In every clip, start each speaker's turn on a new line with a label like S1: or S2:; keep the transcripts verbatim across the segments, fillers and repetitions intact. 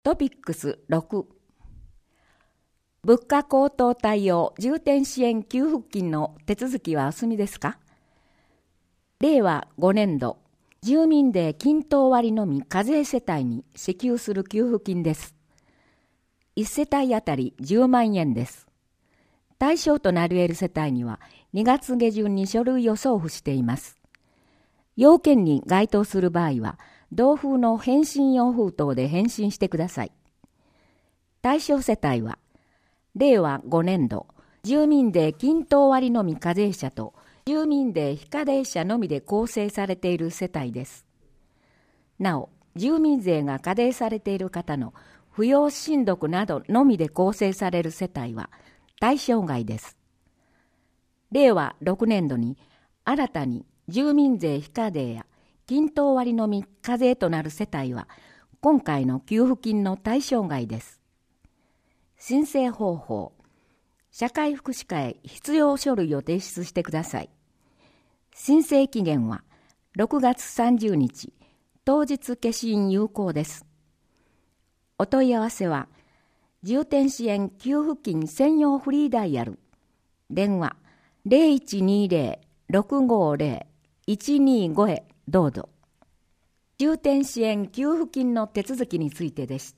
S1: トピックスろく、物価高騰対応重点支援給付金の手続きはお済みですか？れいわごねんど、住民税均等割のみ課税世帯に支給する給付金です。いち世帯あたりじゅうまんえんです。対象となり得る世帯にはにがつげじゅんに書類を送付しています。要件に該当する場合は、同封の返信用封筒で返信してください。対象世帯は、れいわごねんど、住民税均等割のみ課税者と住民税非課税者のみで構成されている世帯です。なお、住民税が課税されている方の扶養親族などのみで構成される世帯は対象外です。れいわろくねんどに新たに住民税非課税や均等割のみ課税となる世帯は今回の給付金の対象外です。申請方法、社会福祉課へ必要書類を提出してください。申請期限はろくがつさんじゅうにち、当日消印有効です。お問い合わせは、重点支援給付金専用フリーダイヤル、電話ゼロいちにゼロ ろくごゼロ いちにごへどうぞ。重点支援給付金の手続きについてでした。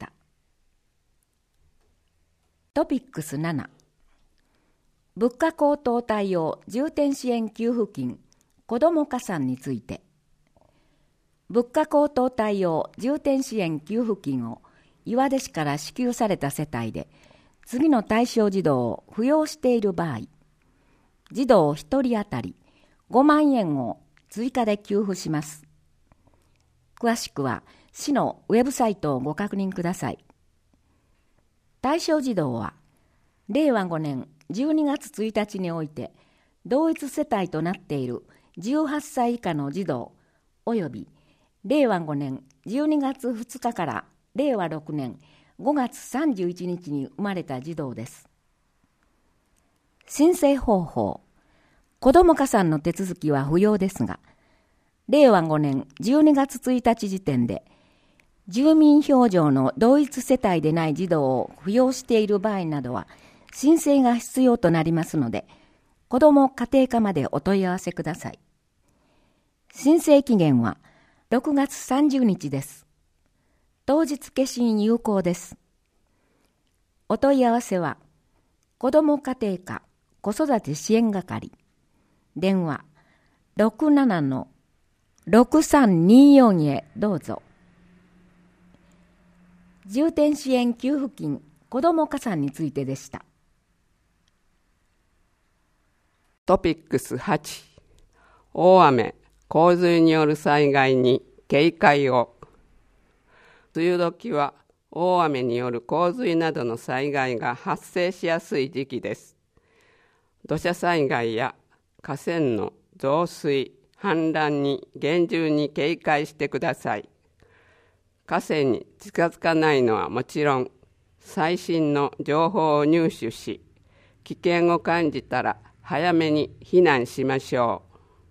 S1: トピックスなな、物価高騰対応重点支援給付金子ども加算について、物価高騰対応重点支援給付金を岩出市から支給された世帯で次の対象児童を扶養している場合、児童ひとり当たりごまんえんを追加で給付します。詳しくは市のウェブサイトをご確認ください。対象児童はれいわごねんじゅうにがつついたちにおいて同一世帯となっているじゅうはっさい以下の児童およびれいわごねんじゅうにがつふつかかられいわろくねんごがつさんじゅういちにちに生まれた児童です。申請方法、子ども加算の手続きは不要ですが、れいわごねんじゅうにがつついたち時点で住民票上の同一世帯でない児童を扶養している場合などは申請が必要となりますので、子ども家庭課までお問い合わせください。申請期限はろくがつさんじゅうにちです。当日消印有効です。お問い合わせは、子ども家庭課子育て支援係、電話ろくななのろくさんによんへどうぞ。重点支援給付金子ども加算についてでした。
S2: トピックスはち、大雨・洪水による災害に警戒を。梅雨時は大雨による洪水などの災害が発生しやすい時期です。土砂災害や河川の増水・氾濫に厳重に警戒してください。河川に近づかないのはもちろん、最新の情報を入手し、危険を感じたら早めに避難しましょ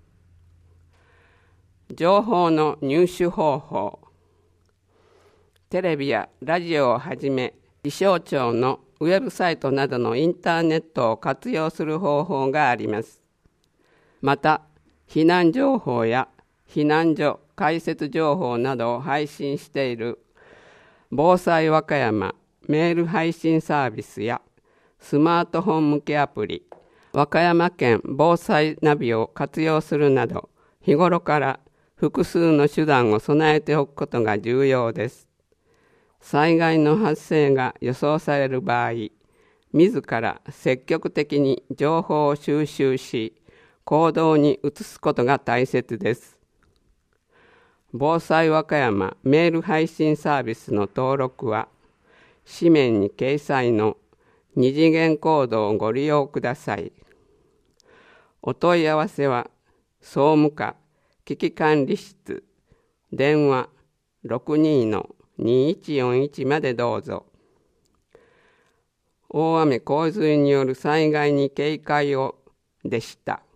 S2: う。情報の入手方法。テレビやラジオをはじめ、気象庁のウェブサイトなどのインターネットを活用する方法があります。また、避難情報や避難所開設情報などを配信している防災和歌山メール配信サービスやスマートフォン向けアプリ和歌山県防災ナビを活用するなど、日頃から複数の手段を備えておくことが重要です。災害の発生が予想される場合、自ら積極的に情報を収集し、行動に移すことが大切です。防災和歌山メール配信サービスの登録は、紙面に掲載の二次元コードをご利用ください。お問い合わせは、総務課危機管理室、電話ろくにのにいちよんいちまでどうぞ。大雨洪水による災害に警戒をでした。